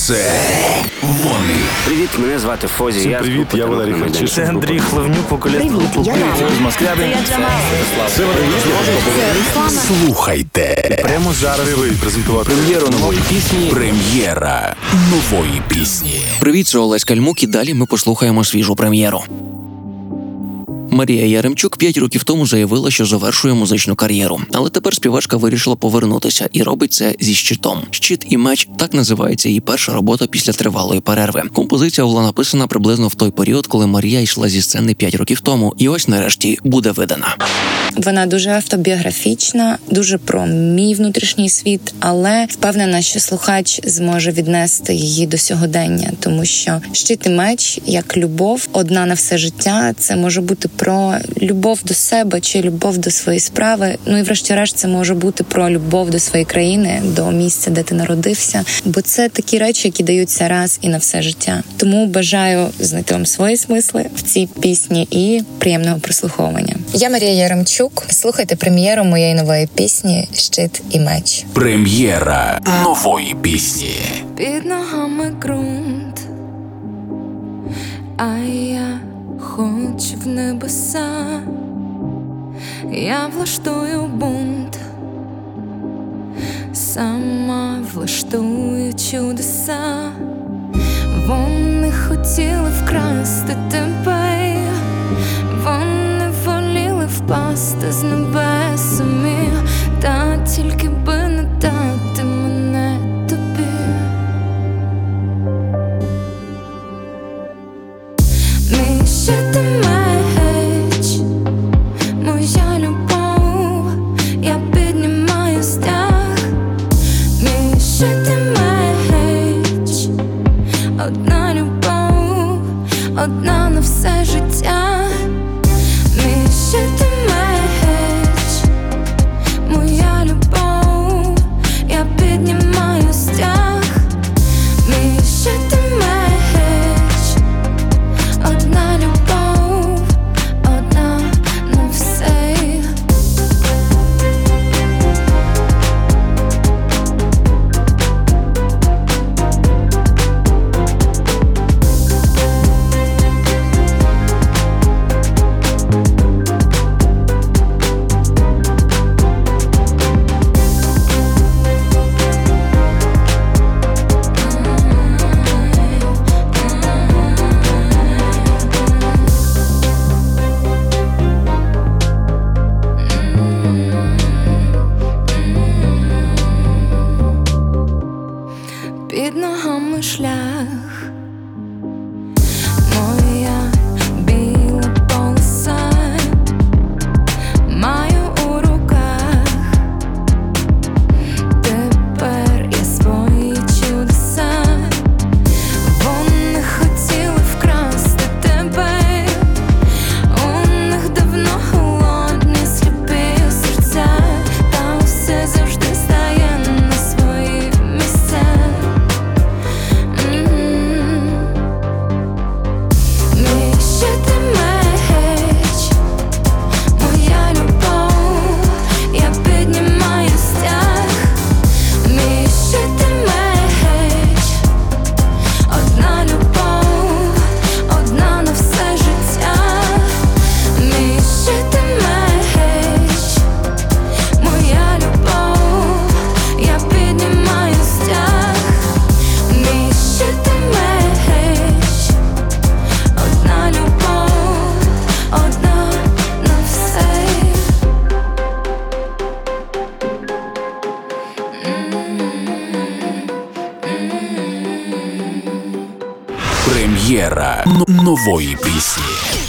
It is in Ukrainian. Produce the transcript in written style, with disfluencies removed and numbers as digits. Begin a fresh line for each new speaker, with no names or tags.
Це вони.
Привіт, мене звати Фозі.
Всім привіт, я Валерій Харчишин.
Це Андрій Хлевнюк, вокаліст групи
З Москвяби. Це
Слухайте.
Прямо зараз презентувати
Прем'єру нової пісні. Прем'єра нової пісні.
Привіт, це Олесь Кальмук, і далі ми послухаємо свіжу прем'єру. Марія Яремчук 5 років тому заявила, що завершує музичну кар'єру. Але тепер співачка вирішила повернутися і робить це зі щитом. «Щит і меч» – так називається її перша робота після тривалої перерви. Композиція була написана приблизно в той період, коли Марія йшла зі сцени 5 років тому. І ось нарешті буде видана.
Вона дуже автобіографічна, дуже про мій внутрішній світ, але впевнена, що слухач зможе віднести її до сьогодення, тому що «Щит і меч» як любов одна на все життя, це може бути про любов до себе чи любов до своєї справи. Ну і врешті-решт це може бути про любов до своєї країни, до місця, де ти народився. Бо це такі речі, які даються раз і на все життя. Тому бажаю знайти вам свої смисли в цій пісні і приємного прослуховування. Я Марія Яремчук. Слухайте прем'єру моєї нової пісні «Щит і меч».
Прем'єра нової пісні.
Під ногами ґрунт, а я хочу в небеса. Я влаштую бунт, сама влаштую чудеса. Вони хотіли вкрасти тебе, вони воліли впасти з небес самі, та тільки би не дати мене тобі. Мій щит і меч, моя любов, я піднімаю стяг. Мій щит і меч, одна любов, одна на все життя. Мій щит і меч, моя любов, я піднімаю стяг. Мій щит і меч, одна любов, одна на все. Під ногами шлях, моя біла полоса, маю у руках тепер я свої чудеса. Вони хотіли вкрасти тебе, у них давно холодні сліпі серця, та все завжди стає на свої місця. Мій щит і меч, моя любов, я піднімаю стяг. Мій щит і меч, одна любов, одна на все життя. Мій щит і меч, моя любов, я піднімаю стяг. Мій щит і меч, одна любов, одна на все.
Прем'єра нової пісні.